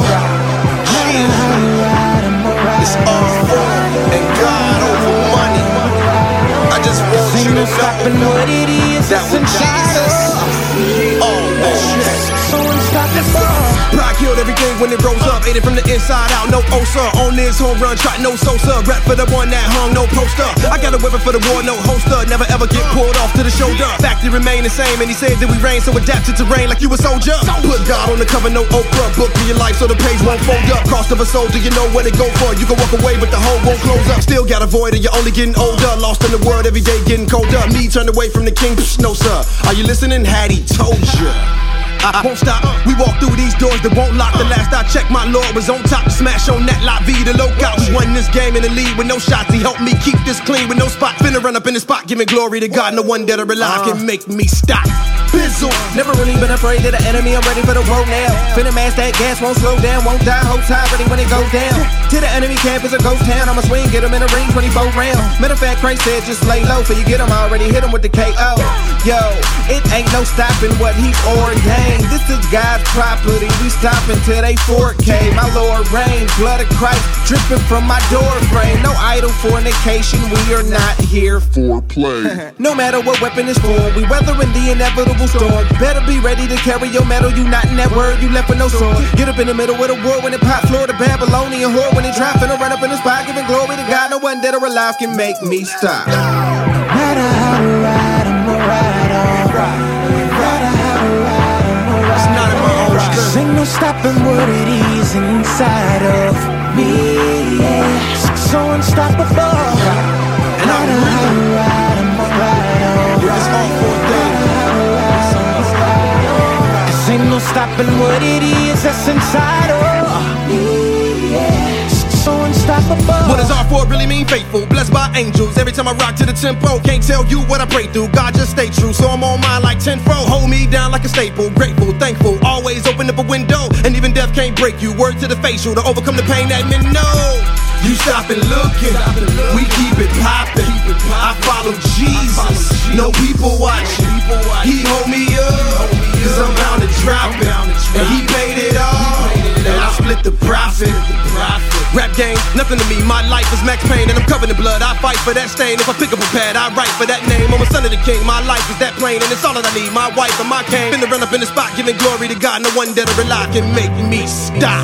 It's all for and God over money. I just want you to know that with Jesus, all that. So unstoppable. Pride killed everything when it rose up. Ate it from the inside out, no Osa. On this home run, shot no Sosa. Rap for the one that hung, no poster. I got a weapon for the war, no holster. Never ever get pulled off to the shoulder. Fact, it remain the same, and he said that we reign, so adapt to terrain like you a soldier. Put God on the cover, no Oprah. Book for your life so the page won't fold up. Cost of a soldier, you know where to go for. You can walk away, but the hole won't close up. Still got a void, and you're only getting older. Lost in the world, every day getting colder. Me turned away from the king, psh, no sir. Are you listening? Hattie told ya. I won't stop. We walk through these doors that won't lock. The last I checked, my Lord was on top. Smash on that lot V, the lookout. We won this game in the lead with no shots. He helped me keep this clean with no spot. Finna run up in the spot, giving glory to God. No one dead or alive can make me stop. Bizzle. Never really been afraid of the enemy. I'm ready for the road now. Finna mash that gas, won't slow down, won't die. Whole time ready when it goes down. To the enemy camp is a ghost town. I'ma swing, get him in the ring, twenty-four rounds. Matter of fact, Christ said just lay low. For you get him already, hit him with the K O. Yo, it ain't no stopping what he ordained. This is God's property. We stopping till they four K. My Lord reigns, blood of Christ dripping from my door frame. No idle fornication, we are not here for play. No matter what weapon is for, we weathering the inevitable storm. Better be ready to carry your medal. You not in that word, you left with no sword. Get up in the middle with a war when it pop floor. The Babylonian whore when it drop. Finna run up in the spot, giving glory to God. No one dead or alive can make me stop. No matter how to ride, I'ma ride on. Matter how to ride, I'ma ride. It's not in my own strength. Ain't no stopping what it is inside of me. So unstoppable. And I'm Matter how to ride, I'ma stopping what it is that's inside of me. Yeah. So unstoppable. What does R four really mean? Faithful, blessed by angels. Every time I rock to the tempo, can't tell you what I pray through. God just stay true, so I'm on mine like tenfold. Hold me down like a staple, grateful, thankful. Always open up a window, and even death can't break you. Word to the facial to overcome the pain that men know. You stop and looking, we keep it poppin'. I follow Jesus, no people watching. He hold me up, cause I'm bound to drop it. And he paid it all, and I split the profit. Rap game, nothing to me, my life is Max Payne, and I'm covered in blood. I fight for that stain, if I pick up a pad, I write for that name. I'm a son of the king, my life is that plain, and it's all that I need, my wife and my cane. Finna run up in the spot, giving glory to God, no one dead or alive can make me stop.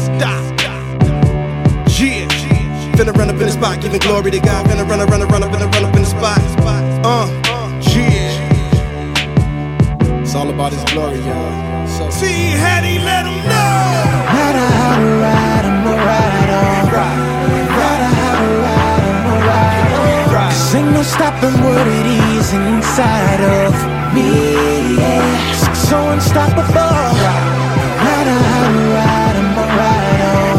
Yeah. Finna run up in the spot, giving glory to God. Finna run, run, run up, finna run up in the spot. Uh, yeah. It's all about His glory, y'all. So, see, had He let Him know. No matter how to ride, I'ma ride on. No matter how to ride, I'ma ride on. Cause ain't no stopping what it is inside of me. Yeah. So unstoppable. No matter how to ride, I'ma ride on.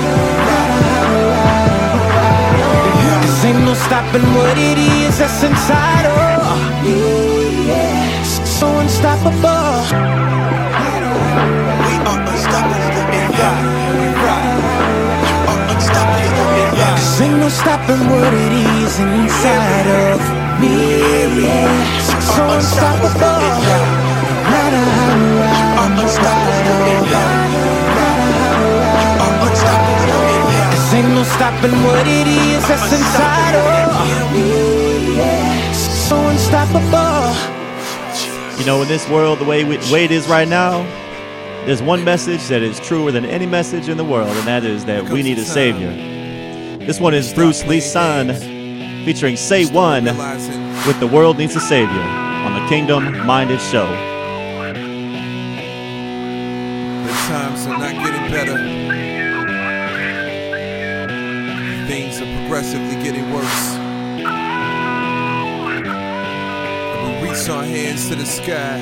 Ain't no stopping what it is that's inside of me. Yeah. So unstoppable. We are unstoppable in God. You are unstoppable in God. Cause ain't no stopping what it is inside of me. Yeah. So unstoppable. No matter how to ride, I'm unstoppable in God. Ain't no stopping what it is that's inside of me. Yeah. So unstoppable. You know, in this world, the way, we, way it is right now, there's one message that is truer than any message in the world, and that is that we need a Savior. This one is Bruce Lee's son, featuring Say One with The World Needs a Savior on the Kingdom Minded Show. The times are not getting better. Things are progressively getting worse. And we reach our hands to the sky,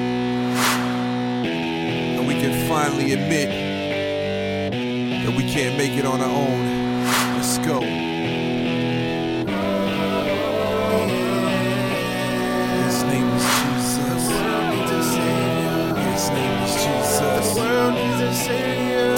and we can finally admit that we can't make it on our own. Let's go. His name is Jesus. His name is Jesus. The world needs a Savior.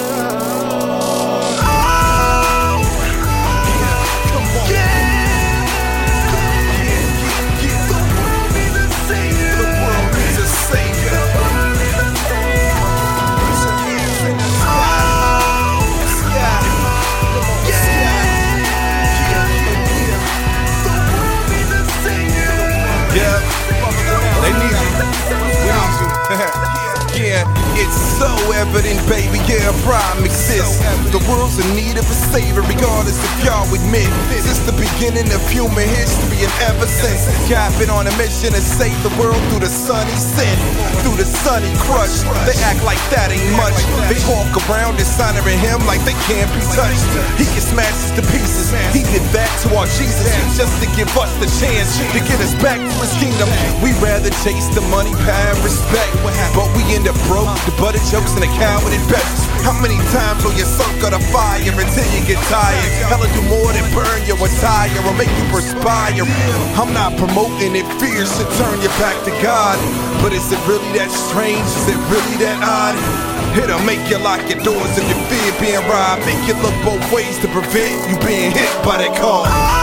Yeah, it's so evident, baby, yeah, a problem exists. The world's in need of a savior, regardless if y'all admit. Since the beginning of human history and ever since, God been on a mission to save the world through the Son He sent, through the Son He crushed. They act like that ain't much. They walk around dishonoring Him like they can't be touched. He can smash us to pieces. He did that to our Jesus just to give us the chance to get us back to His kingdom. We rather chase the money, power, and respect, but we end up broke, the butter jokes, and the coward at best. How many times will you sunk on the fire until you get tired? Hella do more than burn your attire or make you perspire. I'm not promoting it, fear should turn you back to God. But is it really that strange? Is it really that odd? It'll make you lock your doors if you fear being robbed. Make you look both ways to prevent you being hit by that car.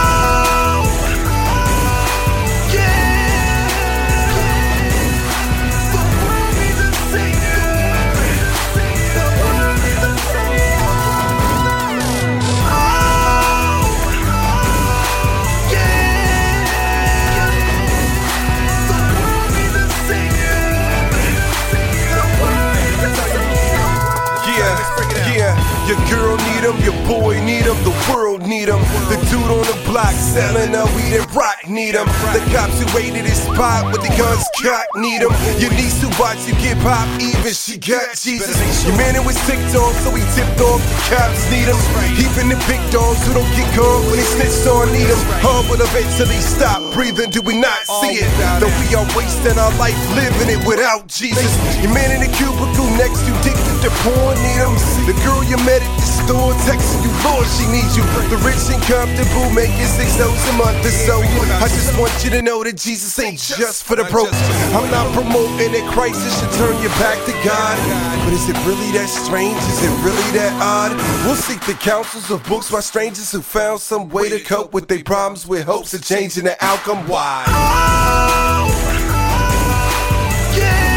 Your girl need him, your boy need him, the world need him. The dude on the block selling a weed and rock Rock need 'em. The cops who raided his spot with the guns cocked need 'em. Your niece who watched you get pop even, she got Jesus. Your man was ticked off, so he tipped off. The cops need 'em. Even the big dogs who don't get caught when they snitched on need 'em. Hard will eventually stop breathing. Do we not see it? Though we are wasting our life living it without Jesus. Your man in the cubicle next to addicted to porn need 'em. The girl you met at the store texting you, Lord, she needs you. The rich and comfortable making six O's a month or so. I just want you to know that Jesus ain't just for the broke. I'm not promoting that crisis should turn you back to God, but is it really that strange? Is it really that odd? We'll seek the counsels of books by strangers who found some way to cope with their problems with hopes of changing the outcome. Why? Oh, yeah.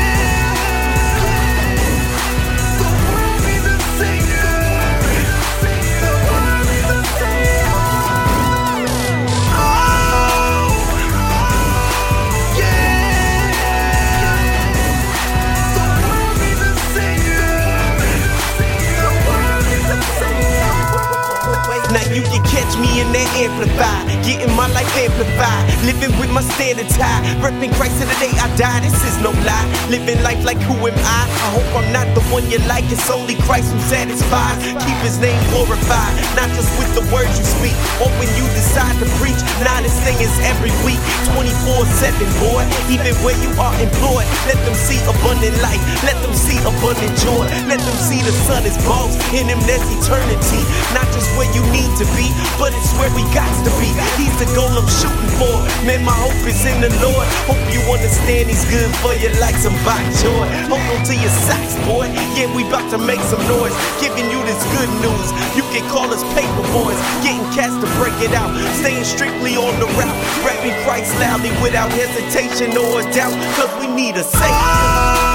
Now you can catch me in that amplified, getting my life amplified, living with my standards high, repping Christ to the day I die. This is no lie, living life like who am I? I hope I'm not the one you like. It's only Christ who satisfies. Keep His name glorified, not just with the words you speak or when you decide to preach. Now this thing is every week, twenty-four seven, boy. Even where you are employed, let them see abundant life, let them see abundant joy, let them see the Son is boss. In Him there's eternity, not just where you need to be, but it's where we got to be. He's the goal I'm shooting for. Man, my hope is in the Lord. Hope you understand He's good for you like some bok joy. Hold on to your socks, boy. Yeah, we about to make some noise, giving you this good news. You can call us paper boys, getting cats to break it out, staying strictly on the route, rapping Christ loudly without hesitation or doubt, cause we need a Savior.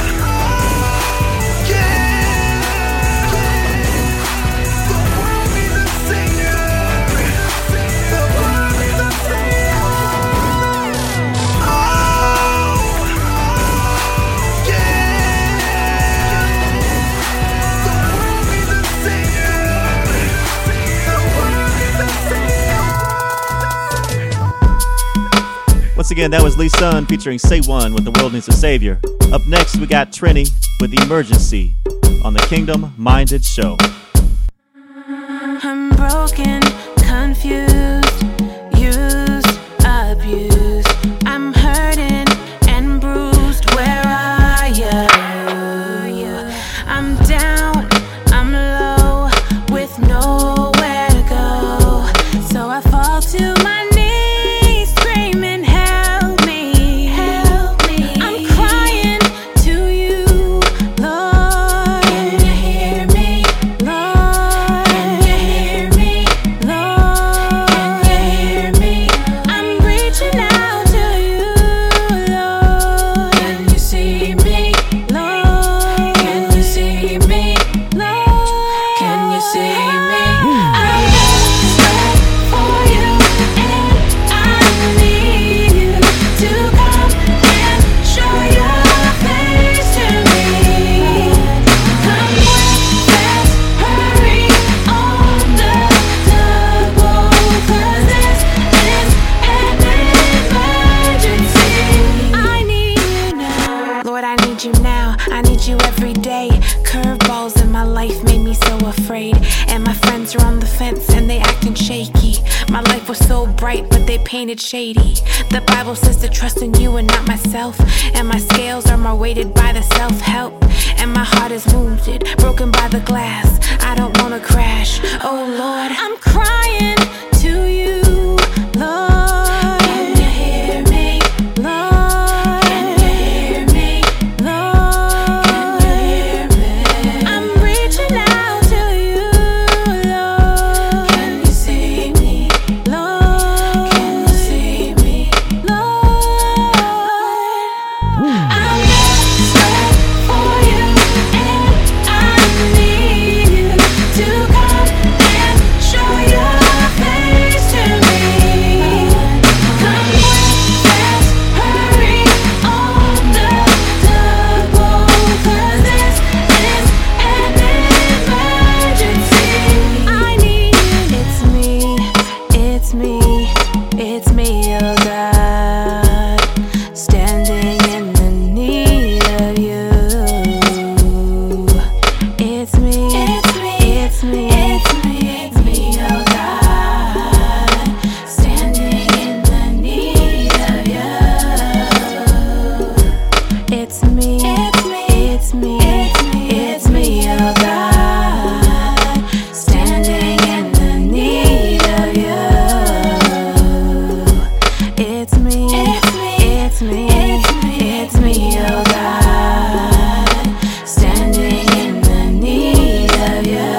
Once again, that was Lee Sun featuring Say One with The World Needs a Savior. Up next, we got Trini with Emergency on the Kingdom Minded Show. I'm broken, confused, used, abused. I'm hurting and bruised. Where are you? I'm down, I'm low, with nowhere to go. So I fall to my knees, screaming, help me, help me. I'm crying to you, Lord. Can you hear me, Lord? Can you hear me, Lord? Can you hear me? I'm reaching out to you, Lord. Can you see me, Lord? Can you see me, Lord? Can you see me? I'm desperate for you, and I need you to come and show your face to me. Come quick, fast, hurry on the double, 'cause this is an emergency. I need you now, Lord, I need you now. I need you every day. Curveballs in my life made me so afraid, and my friends are on the fence and they acting shaky. My life was so bright, but they painted shady. The Bible says to trust in you and not myself, and my scales are more weighted by the self-help, and my heart is wounded, broken by the glass. I don't wanna crash. Oh Lord, I'm crying to you, Lord. Can you hear me, Lord? Can you hear me, Lord? Can you hear me? I'm reaching out to you, Lord. Can you see me, Lord? Can you see me, Lord? I'm desperate for you, and I need you to come and show your face. It's me, it's me, oh God, standing in the need of you.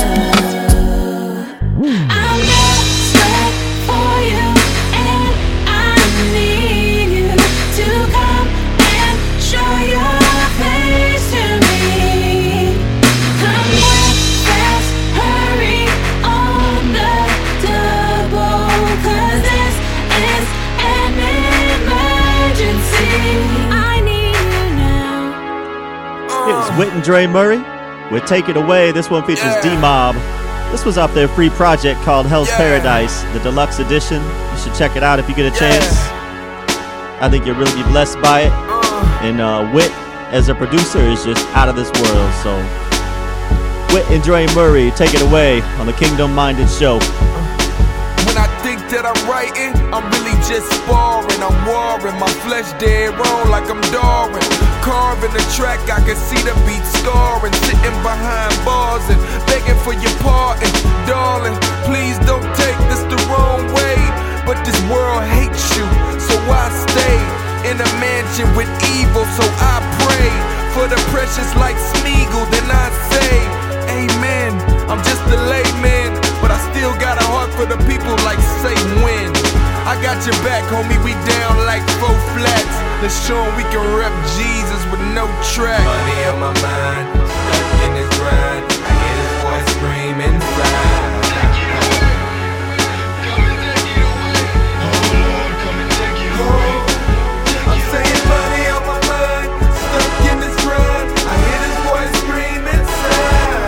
I'm desperate for you, and I need you to come and show your face to me. Come quick, fast, hurry on the double, 'cause this is an emergency. I need you now. Here's Whit and Dre Murray with Take It Away. This one features Yeah. D-Mob. This was off their free project called Hell's Yeah. Paradise, the deluxe edition. You should check it out if you get a chance. I think you'll really be blessed by it. And uh, Whit, as a producer, is just out of this world. So, Whit and Dre Murray, Take It Away on the Kingdom Minded Show. When I think that I'm writing, I'm really just sparring. I'm warring, my flesh dead wrong like I'm Darwin. Carving the track, I can see the beat scarring. Sitting behind bars and begging for your pardon. Darling, please don't take this the wrong way, but this world hates you, so I stay in a mansion with evil. So I pray for the precious like Smeagol. Then I say, amen. I'm just a layman, but I still got a heart for the people like say when. I got your back, homie, we down like four flats. Let's show 'em we can rep Jesus with no track. Money on my mind, stuck in this grind. I hear this voice scream inside. I'm saying money on my mind, stuck in this grind. I hear this voice scream inside.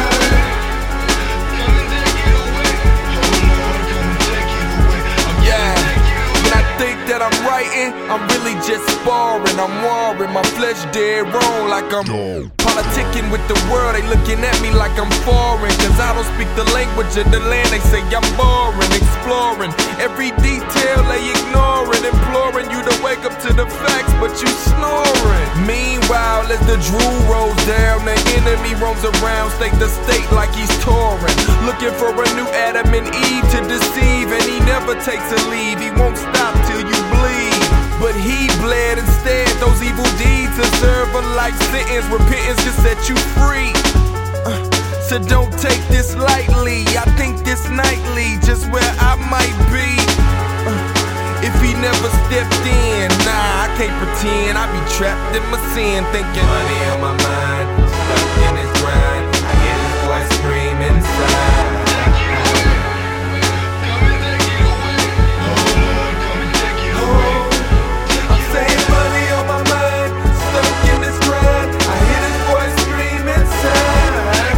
Yeah, when I think that I'm writing, I'm really just sparring. I'm warring, my flesh dead wrong like I'm politicking with the world. They looking at me like I'm foreign, 'cause I don't speak the language of the land. They say I'm boring, exploring every detail they ignoring, imploring you to wake up to the facts, but you snoring. Meanwhile, as the drool rolls down, the enemy roams around state to state like he's touring, looking for a new Adam and Eve to deceive, and he never takes a leave. He won't stop till you bleed, but he bled instead. Those evil deeds deserve a life sentence. Repentance can set you free. Uh, so don't take this lightly. I think this nightly, just where I might be. Uh, if he never stepped in, nah, I can't pretend. I be trapped in my sin, thinking Money on my mind, stuck in this grind. I hear this voice scream inside. I'm saying money on my mind, stuck in this grind. I hear this voice scream inside.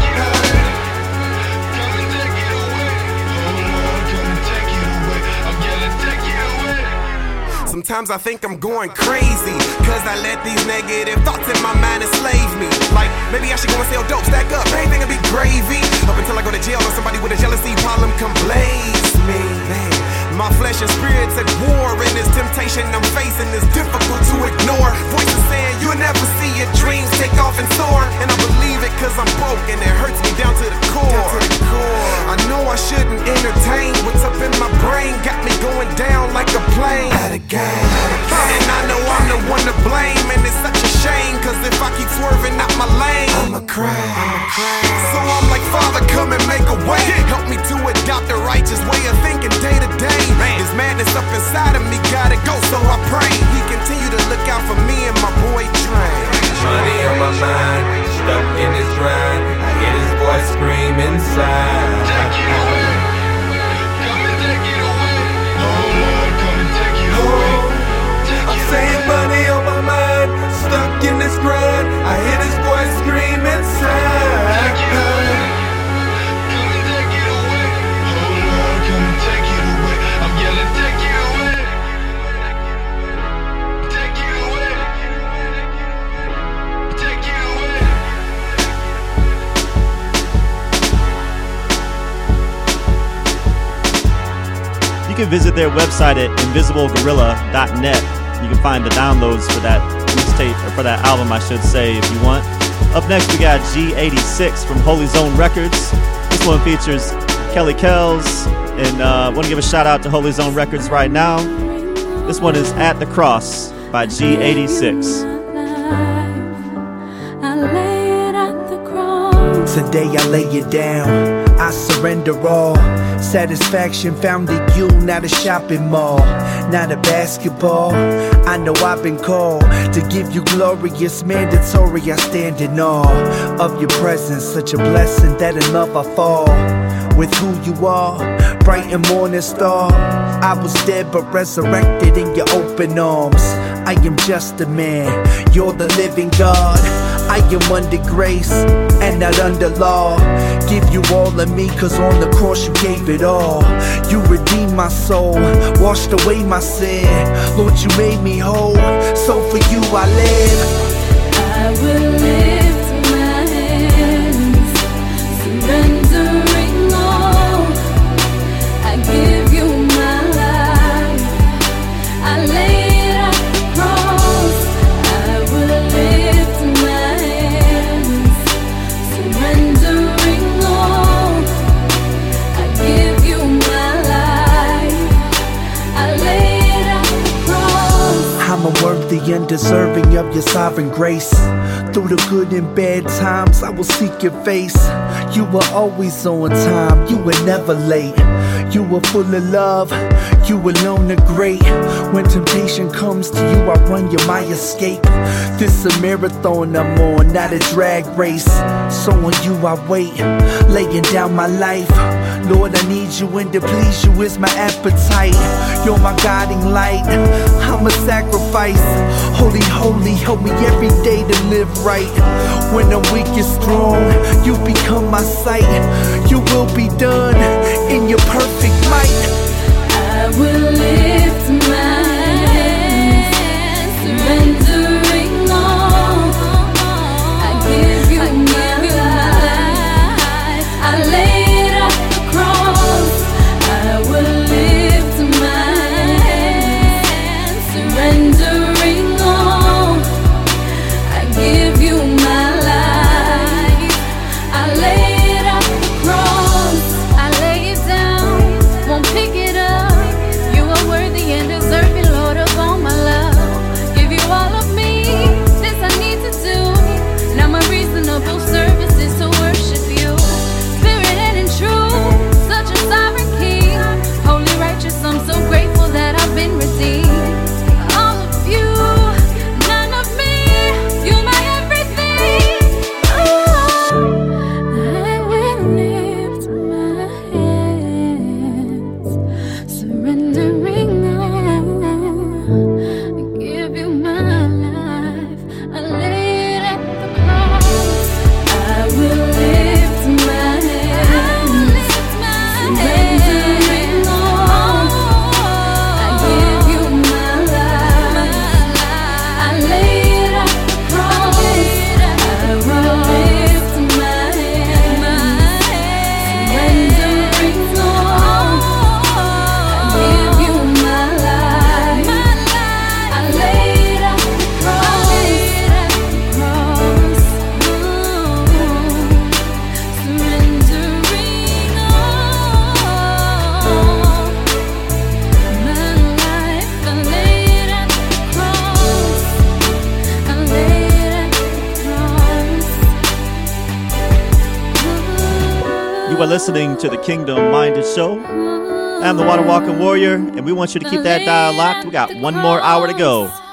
Sometimes I think I'm going crazy, 'cause I let these negative thoughts in my mind enslave me. Like, maybe I should go and sell dope, stack up, everything will be gravy. Up until I go to jail or somebody with a jealousy problem come blaze me. Man, my flesh and spirit's at war, and this temptation I'm facing is difficult to ignore. Voices saying you'll never see your dreams take off and soar, and I believe it 'cause I'm broken. It hurts me down to the core. Down to the core. I know I shouldn't entertain what's up in my brain, got me going down like a plane. At a game, and I know I'm the one to blame, and it's such a shame, 'cause if I keep swerving out my lane, I'ma cry. So I'm like, Father, come and make a way. Help me to adopt a righteous way of thinking day to day. This madness up inside of me gotta go, so I pray He continue to look out for me and my boy Dre. Money on my mind, stuck in this grind. I hear this voice scream inside. I'm saying money on my mind, stuck in this grind. I hear this voice scream inside. You can visit their website at invisible gorilla dot net. You can find the downloads for that mixtape, or for that album, I should say, if you want. Up next, we got G eighty-six from Holy Zone Records. This one features Kelly Kells, and I uh, want to give a shout out to Holy Zone Records right now. This one is At the Cross. by G eighty-six. Today I lay it down, I surrender all. Satisfaction found in you, not a shopping mall, not a basketball. I know I've been called to give you glory, it's mandatory. I stand in awe of your presence, such a blessing that in love I fall. With who you are, bright and morning star. I was dead but resurrected in your open arms. I am just a man, you're the living God. I am under grace and not under law. Give you all of me, cause on the cross you gave it all. You redeemed my soul, washed away my sin. Lord, you made me whole, so for you I live. I will lift my hands, surrendering all. I give you my life, I lay it at the cross. I will lift my hands, surrendering all. I give you my life, I lay it at the cross. I'm unworthy and deserving of your sovereign grace. Through the good and bad times, I will seek your face. You were always on time, you were never late. You were full of love, you alone are great. When temptation comes to you, I run, you're my escape. This a marathon I'm on, not a drag race. So on you I wait, laying down my life. Lord, I need you, and to please you is my appetite. You're my guiding light, I'm a sacrifice. Holy, holy, help me every day to live right. When I'm weak and strong, you become my sight. You will be done in your perfect might. I will lift my hands, surrendering all. I give you my life, I lay it at the cross. I will lift my hands, surrendering all. I give you my life, I lay it at the cross. I lay it down, won't pick it up. You are worthy and deserving, Lord, of all my love. Give you all of me, this I need to do. Now my reasonable service is to worship you, spirit and in truth. Such a sovereign King, holy, righteous. I'm so grateful that I've been redeemed. All of you, none of me. You're my everything. Oh, I will lift my hands, surrendering all. I give you my life, I lay it at the cross. I will lift my hands, surrendering all. I give you my life, I lay it at the cross. I will lift my hands, surrendering all. I give you my life, I lay it at the cross. Surrendering all. My life, I lay it at the cross. I lay it at the cross. You are listening to the Kingdom Minded Show. I'm the Water Walking Warrior, and we want you to keep that dial locked. We got one more hour to go.